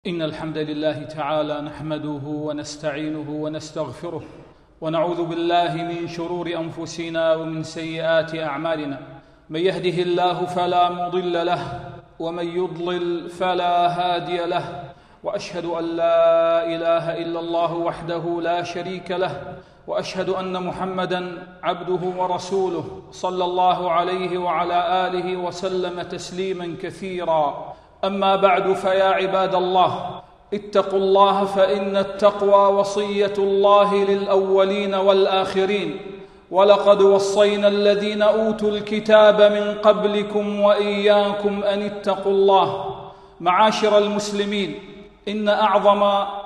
إن الحمد لله تعالى نحمده ونستعينه ونستغفره ونعوذ بالله من شرور أنفسنا ومن سيئات أعمالنا. من يهده الله فلا مضل له ومن يضلل فلا هادي له، وأشهد أن لا إله إلا الله وحده لا شريك له، وأشهد أن محمدًا عبده ورسوله صلى الله عليه وعلى آله وسلم تسليمًا كثيرا. أما بعد، فيا عباد الله، اتقوا الله، فإن التقوى وصية الله للأولين والآخرين، ولقد وصينا الذين أوتوا الكتاب من قبلكم وإياكم أن اتقوا الله. معاشر المسلمين، إن أعظم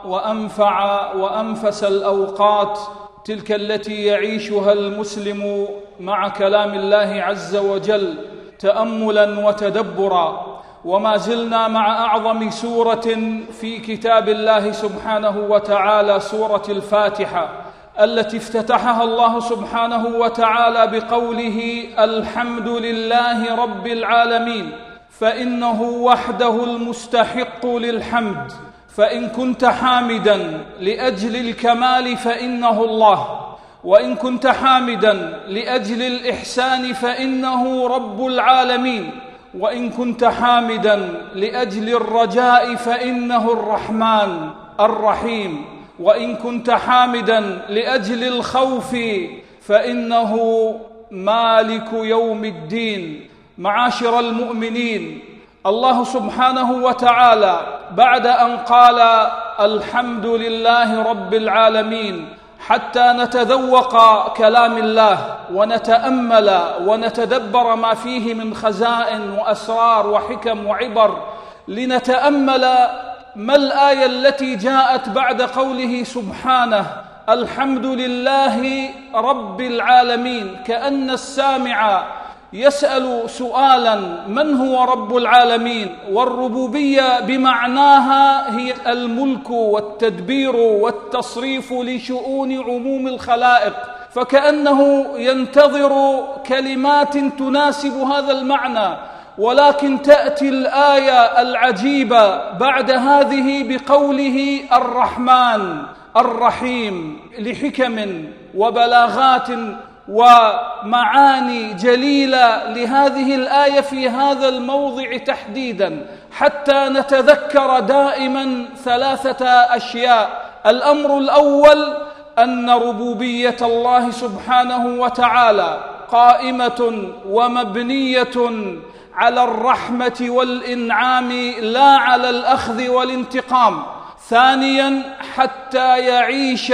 وأنفع وأنفس الأوقات تلك التي يعيشها المسلم مع كلام الله عز وجل تأملاً وتدبراً. وما زلنا مع أعظم سورة في كتاب الله سبحانه وتعالى، سورة الفاتحة، التي افتتحها الله سبحانه وتعالى بقوله: الحمد لله رب العالمين، فإنه وحده المستحق للحمد، فإن كنت حامداً لأجل الكمال فإنه الله، وإن كنت حامداً لأجل الإحسان فإنه رب العالمين، وإن كنت حامداً لأجل الرجاء فإنه الرحمن الرحيم، وإن كنت حامداً لأجل الخوف فإنه مالك يوم الدين. معاشر المؤمنين، الله سبحانه وتعالى بعد أن قال الحمد لله رب العالمين حتى نتذوق كلام الله ونتأمل ونتدبر ما فيه من خزائن وأسرار وحكم وعبر، لنتأمل ما الآية التي جاءت بعد قوله سبحانه الحمد لله رب العالمين. كأن السامع يسأل سؤالا: من هو رب العالمين؟ والربوبية بمعناها هي الملك والتدبير والتصريف لشؤون عموم الخلائق، فكأنه ينتظر كلمات تناسب هذا المعنى، ولكن تأتي الآية العجيبة بعد هذه بقوله الرحمن الرحيم، لحكم وبلاغات ومعاني جليلة لهذه الآية في هذا الموضع تحديداً، حتى نتذكر دائماً ثلاثة أشياء. الأمر الأول أن ربوبية الله سبحانه وتعالى قائمة ومبنية على الرحمة والإنعام لا على الأخذ والانتقام. ثانياً، حتى يعيش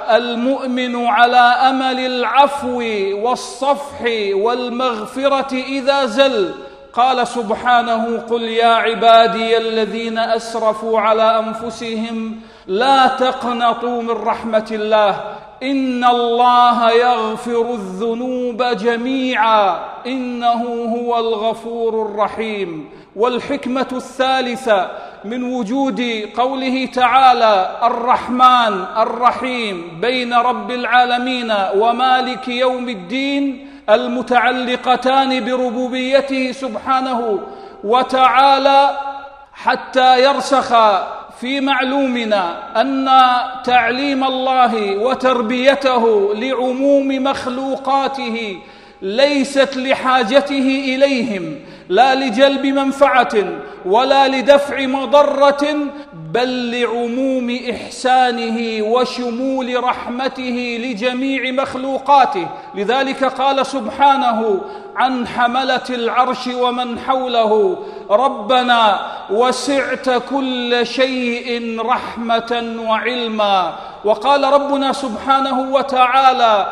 المؤمن على أمل العفو والصفح والمغفرة إذا زل. قال سبحانه: قل يا عبادي الذين أسرفوا على أنفسهم لا تقنطوا من رحمة الله إن الله يغفر الذنوب جميعا إنه هو الغفور الرحيم. والحكمة الثالثة من وجود قوله تعالى الرحمن الرحيم بين رب العالمين ومالك يوم الدين، المتعلقتان بربوبيته سبحانه وتعالى، حتى يرسخ في معلومنا أن تعليم الله وتربيته لعموم مخلوقاته ليست لحاجته إليهم، لا لجلب منفعة ولا لدفع مضرة، بل لعموم إحسانه وشمول رحمته لجميع مخلوقاته. لذلك قال سبحانه عن حملة العرش ومن حوله: ربنا وسعت كل شيء رحمة وعلما. وقال ربنا سبحانه وتعالى: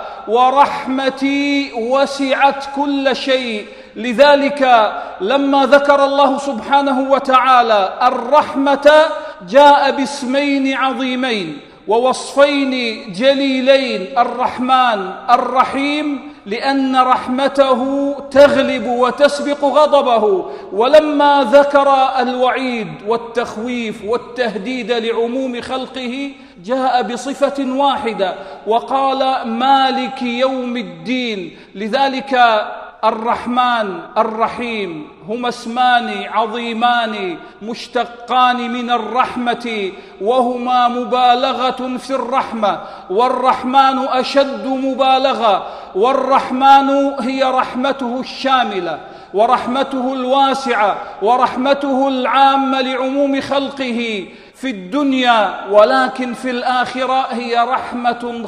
ورحمتي وسعت كل شيء. لذلك لما ذكر الله سبحانه وتعالى الرحمة جاء باسمين عظيمين ووصفين جليلين: الرحمن الرحيم، لأن رحمته تغلب وتسبق غضبه. ولما ذكر الوعيد والتخويف والتهديد لعموم خلقه جاء بصفة واحدة وقال مالك يوم الدين. لذلك الرحمن الرحيم هما اسمان عظيمان مشتقان من الرحمة، وهما مبالغة في الرحمة، والرحمن أشد مبالغة. والرحمن هي رحمته الشاملة ورحمته الواسعة ورحمته العامة لعموم خلقه في الدنيا، ولكن في الآخرة هي رحمة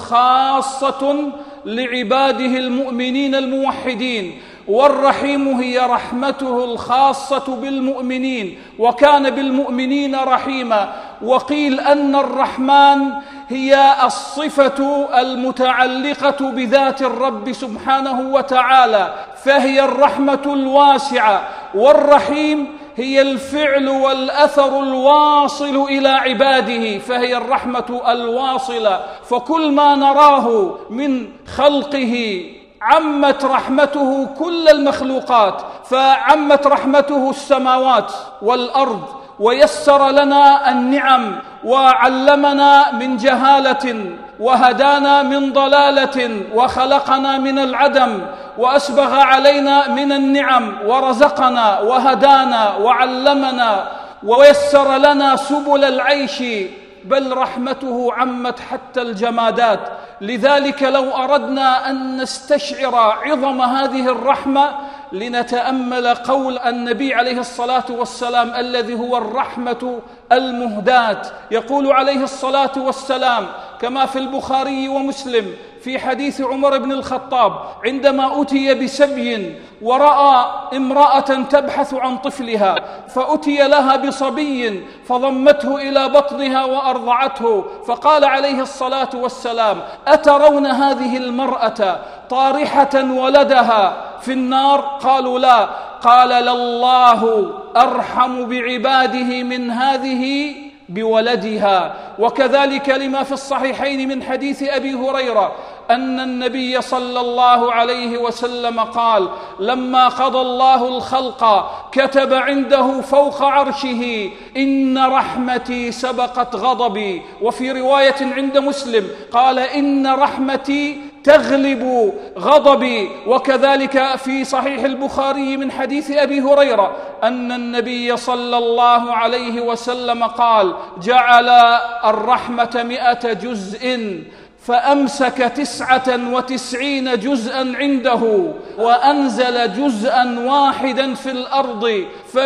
خاصة لعباده المؤمنين الموحدين. والرحيم هي رحمته الخاصة بالمؤمنين، وكان بالمؤمنين رحيما. وقيل أن الرحمن هي الصفة المتعلقة بذات الرب سبحانه وتعالى، فهي الرحمة الواسعة. والرحيم هي الفعل والأثر الواصل إلى عباده، فهي الرحمة الواصلة. فكل ما نراه من خلقه عمت رحمته كل المخلوقات، فعمت رحمته السماوات والأرض، ويسر لنا النعم، وعلمنا من جهالة، وهدانا من ضلالة، وخلقنا من العدم، وأسبغ علينا من النعم، ورزقنا وهدانا وعلمنا ويسر لنا سبل العيش، بل رحمته عمت حتى الجمادات. لذلك لو أردنا أن نستشعر عظم هذه الرحمة لنتأمل قول النبي عليه الصلاة والسلام الذي هو الرحمة المهداة. يقول عليه الصلاة والسلام كما في البخاري ومسلم في حديث عمر بن الخطاب عندما أتي بسبي ورأى امرأة تبحث عن طفلها، فأتي لها بصبي فضمته إلى بطنها وأرضعته، فقال عليه الصلاة والسلام: أترون هذه المرأة طارحة ولدها في النار؟ قالوا لا. قال: لله أرحم بعباده من هذه بولدها. وكذلك لما في الصحيحين من حديث أبي هريرة أن النبي صلى الله عليه وسلم قال: لما قضى الله الخلق كتب عنده فوق عرشه: إن رحمتي سبقت غضبي. وفي رواية عند مسلم قال: إن رحمتي تغلب غضبي. وكذلك في صحيح البخاري من حديث أبي هريرة أن النبي صلى الله عليه وسلم قال: جعل الرحمة 100 جزء فأمسك 99 جزءا عنده وأنزل جزءا واحدا في الأرض،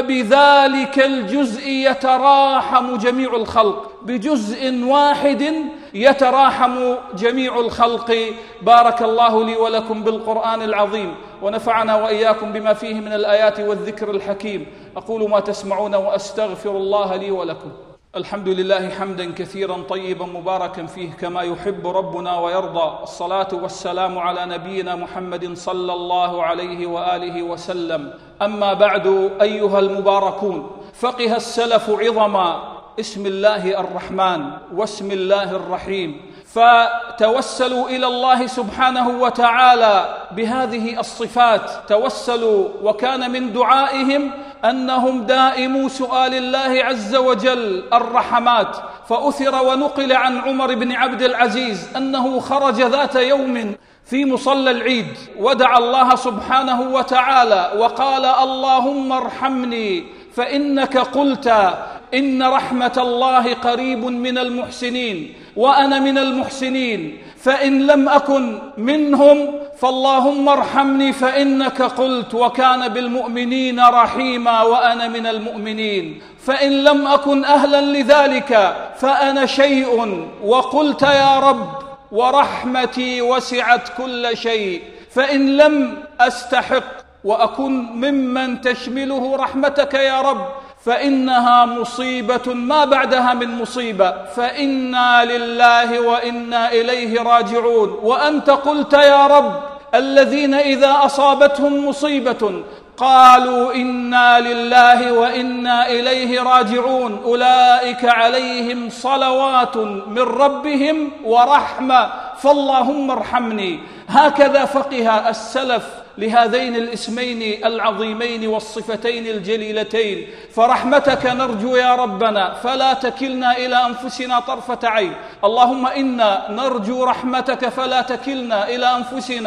فبذلك الجزء يتراحم جميع الخلق. بجزء واحد يتراحم جميع الخلق. بارك الله لي ولكم بالقرآن العظيم، ونفعنا وإياكم بما فيه من الآيات والذكر الحكيم. أقول ما تسمعون وأستغفر الله لي ولكم. الحمد لله حمدا كثيرا طيبا مباركا فيه كما يحب ربنا ويرضى. الصلاة والسلام على نبينا محمد صلى الله عليه وآله وسلم. أما بعد أيها المباركون، فقه السلف عظما اسم الله الرحمن واسم الله الرحيم، فتوسلوا إلى الله سبحانه وتعالى بهذه الصفات. توسلوا، وكان من دعائهم أنهم دائموا سؤال الله عز وجل الرحمات. فأثر ونقل عن عمر بن عبد العزيز أنه خرج ذات يوم في مصلى العيد ودعا الله سبحانه وتعالى وقال: اللهم ارحمني فإنك قلت إن رحمة الله قريب من المحسنين وأنا من المحسنين، فإن لم أكن منهم فاللهم ارحمني فإنك قلت وكان بالمؤمنين رحيما وأنا من المؤمنين، فإن لم أكن أهلا لذلك فأنا شيء وقلت يا رب ورحمتي وسعت كل شيء، فإن لم أستحق وأكن ممن تشمله رحمتك يا رب فإنها مصيبة ما بعدها من مصيبة، فإنا لله وإنا إليه راجعون. وأنت قلت يا رب: الذين إذا أصابتهم مصيبة قالوا إنا لله وإنا إليه راجعون أولئك عليهم صلوات من ربهم ورحمة فاللهم ارحمني. هكذا فقه السلف لهذين الاسمين العظيمين والصفتين الجليلتين. فرحمتك نرجو يا ربنا فلا تكلنا إلى أنفسنا طرفة عين. اللهم إنا نرجو رحمتك فلا تكلنا إلى أنفسنا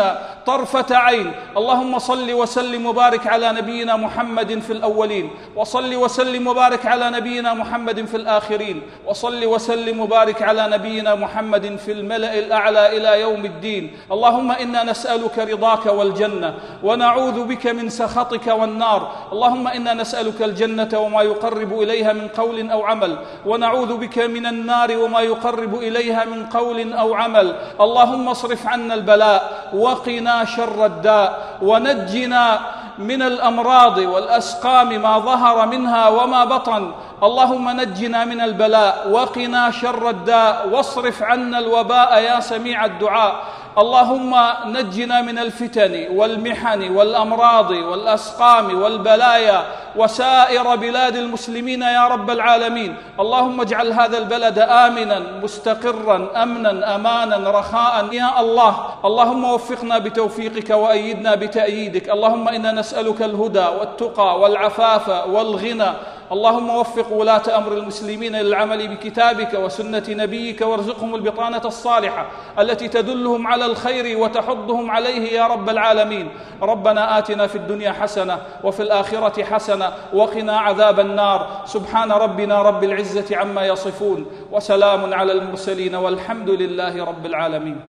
طرفة عين. اللهم صل وسلم وبارك على نبينا محمد في الأولين، وصل وسلم وبارك على نبينا محمد في الآخرين، وصل وسلم وبارك على نبينا محمد في الملأ الأعلى إلى يوم الدين. اللهم إنا نسألك رضاك والجنة، ونعوذ بك من سخطك والنار. اللهم إنا نسألك الجنة وما يقرب إليها من قول أو عمل، ونعوذ بك من النار وما يقرب إليها من قول أو عمل. اللهم اصرف عنا البلاء، وقنا شر الداء، ونجنا من الأمراض والأسقام ما ظهر منها وما بطن. اللهم نجنا من البلاء، وقنا شر الداء، واصرف عنا الوباء يا سميع الدعاء. اللهم نجنا من الفتن والمحن والأمراض والأسقام والبلايا وسائر بلاد المسلمين يا رب العالمين. اللهم اجعل هذا البلد آمنا مستقرا أمنا أمانا رخاء يا الله. اللهم وفقنا بتوفيقك وأيدنا بتأييدك. اللهم إنا نسألك الهدى والتقى والعفاف والغنى. اللهم وفق ولاة أمر المسلمين للعمل بكتابك وسنة نبيك، وارزقهم البطانة الصالحة التي تدلهم على الخير وتحضهم عليه يا رب العالمين. ربنا آتنا في الدنيا حسنة وفي الآخرة حسنة وقنا عذاب النار. سبحان ربنا رب العزة عما يصفون، وسلام على المرسلين، والحمد لله رب العالمين.